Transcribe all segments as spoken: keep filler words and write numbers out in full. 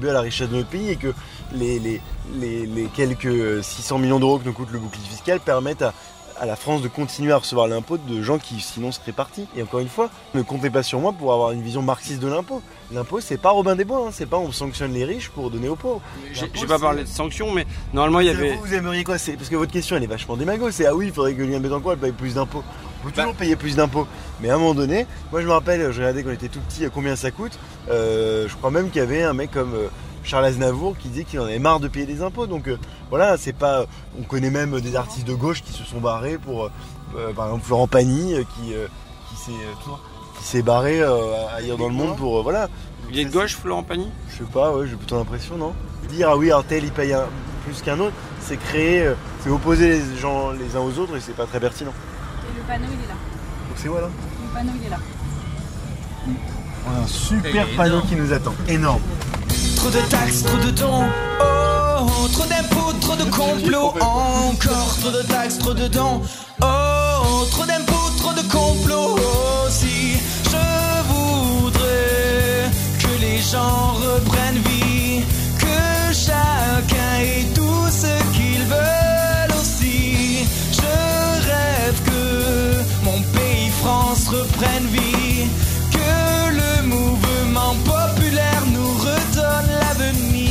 contribuer à la richesse de notre pays et que les, les, les, les quelques six cents millions d'euros que nous coûte le bouclier fiscal permettent à, à la France de continuer à recevoir l'impôt de gens qui sinon seraient partis. Et encore une fois, ne comptez pas sur moi pour avoir une vision marxiste de l'impôt. L'impôt, c'est pas Robin des Bois, hein. C'est pas on sanctionne les riches pour donner aux pauvres. J'ai, j'ai pas parlé de sanctions, mais normalement il y avait... Vous, vous aimeriez quoi? C'est parce que votre question elle est vachement démago. C'est ah oui, il faudrait que Julien Bétancourt paye plus d'impôts. On peut toujours bah... payer plus d'impôts. Mais à un moment donné, moi je me rappelle, je regardais quand on était tout petit à combien ça coûte. Euh, je crois même qu'il y avait un mec comme... Euh, Charles Aznavour qui disait qu'il en avait marre de payer des impôts. Donc euh, voilà, c'est pas. On connaît même des artistes de gauche qui se sont barrés pour, euh, par exemple Florent Pagny euh, qui, euh, qui s'est euh, qui s'est barré euh, ailleurs dans le monde pour euh, voilà. Il est de gauche, Florent Pagny? Je sais pas, ouais, j'ai plutôt l'impression, non. Dire ah oui, un tel il paye un, plus qu'un autre, c'est créer, euh, c'est opposer les gens les uns aux autres et c'est pas très pertinent. Et le panneau il est là. Donc c'est voilà. Le panneau il est là. On a un super panneau qui nous attend, énorme. Trop de taxes, trop de dons, oh, trop d'impôts, trop de complots, encore trop de taxes, trop de dons, oh, trop d'impôts, trop de complots, aussi, je voudrais que les gens reprennent vie, que chacun ait tout ce qu'ils veulent aussi, je rêve que mon pays France reprenne vie, que le mouvement populaire nous redonne l'avenir.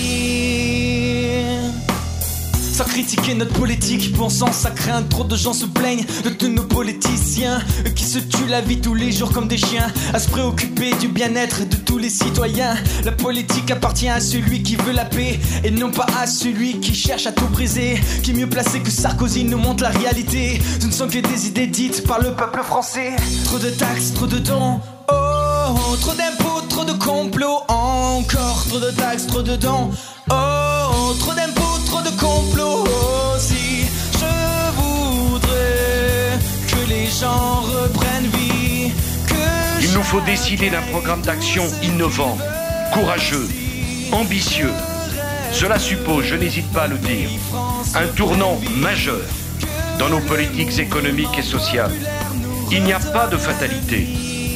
Sans critiquer notre politique, bon sang, ça craint. Trop de gens se plaignent de tous nos politiciens qui se tuent la vie tous les jours comme des chiens, à se préoccuper du bien-être de tous les citoyens. La politique appartient à celui qui veut la paix et non pas à celui qui cherche à tout briser. Qui est mieux placé que Sarkozy nous montre la réalité? Ce ne sont que des idées dites par le peuple français. Trop de taxes, trop de dons, oh, trop d'impôts, trop de complots, encore trop de taxes, trop de dons, oh, trop d'impôts, trop de complots aussi. Je voudrais que les gens reprennent vie, que il nous faut décider d'un programme d'action innovant, courageux, ambitieux. Cela suppose, je n'hésite pas à le dire, un tournant majeur dans nos politiques économiques et sociales. Il n'y a pas de fatalité.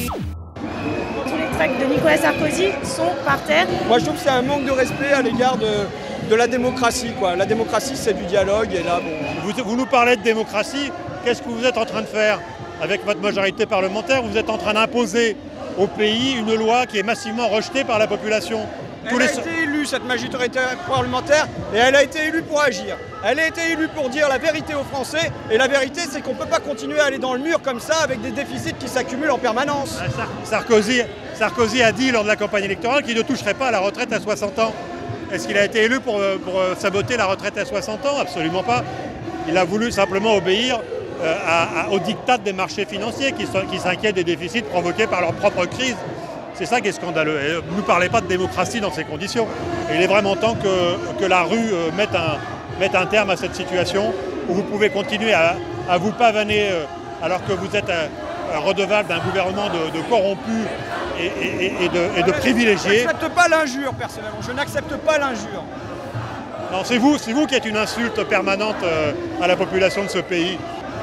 De Nicolas Sarkozy sont par terre. Moi je trouve que c'est un manque de respect à l'égard de, de la démocratie, quoi. La démocratie c'est du dialogue et là bon. Vous, vous nous parlez de démocratie, qu'est-ce que vous êtes en train de faire avec votre majorité parlementaire? Vous êtes en train d'imposer au pays une loi qui est massivement rejetée par la population. Elle Tous a les... été élue cette majorité parlementaire et elle a été élue pour agir. Elle a été élue pour dire la vérité aux Français et la vérité c'est qu'on ne peut pas continuer à aller dans le mur comme ça avec des déficits qui s'accumulent en permanence. Sarkozy, Sarkozy a dit lors de la campagne électorale qu'il ne toucherait pas à la retraite à soixante ans. Est-ce qu'il a été élu pour, pour saboter la retraite à soixante ans? Absolument pas. Il a voulu simplement obéir euh, à, à, aux diktats des marchés financiers qui, sont, qui s'inquiètent des déficits provoqués par leur propre crise. C'est ça qui est scandaleux. Et ne nous parlez pas de démocratie dans ces conditions. Et il est vraiment temps que, que la rue euh, mette, un, mette un terme à cette situation où vous pouvez continuer à, à vous pavaner euh, alors que vous êtes euh, redevable d'un gouvernement de, de corrompus et, et, et, de, et de privilégiés. Je n'accepte pas l'injure, personnellement. Je n'accepte pas l'injure. Non, c'est vous, c'est vous qui êtes une insulte permanente euh, à la population de ce pays.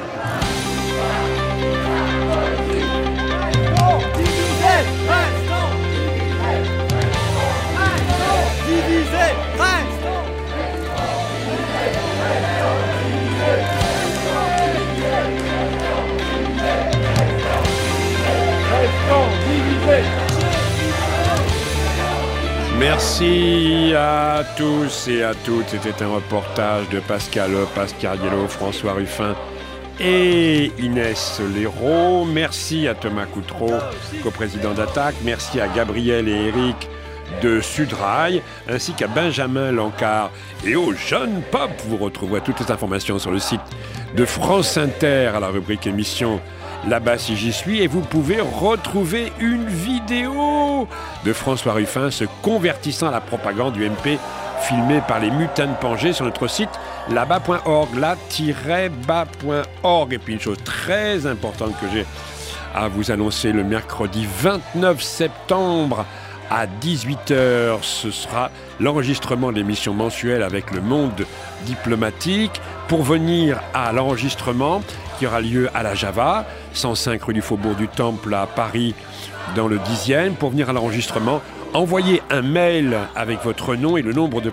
Merci à tous et à toutes. C'était un reportage de Pascal Hopp, Pascal Diallo, François Ruffin et Inès Léraud. Merci à Thomas Coutreau, coprésident d'Attaque. Merci à Gabriel et Eric de Sudrail, ainsi qu'à Benjamin Lancard et au Jeune Pop. Vous retrouverez toutes les informations sur le site de France Inter à la rubrique émission Là-bas si j'y suis, et vous pouvez retrouver une vidéo de François Ruffin se convertissant à la propagande du M P, filmée par les mutins de Pangée sur notre site là-bas point org, là-bas point org. Et puis une chose très importante que j'ai à vous annoncer, le mercredi vingt-neuf septembre à dix-huit heures, ce sera l'enregistrement de l'émission mensuelle avec le Monde diplomatique. Pour venir à l'enregistrement qui aura lieu à la Java, cent cinq rue du Faubourg du Temple à Paris, dans le dixième, pour venir à l'enregistrement, Envoyez un mail avec votre nom et le nombre de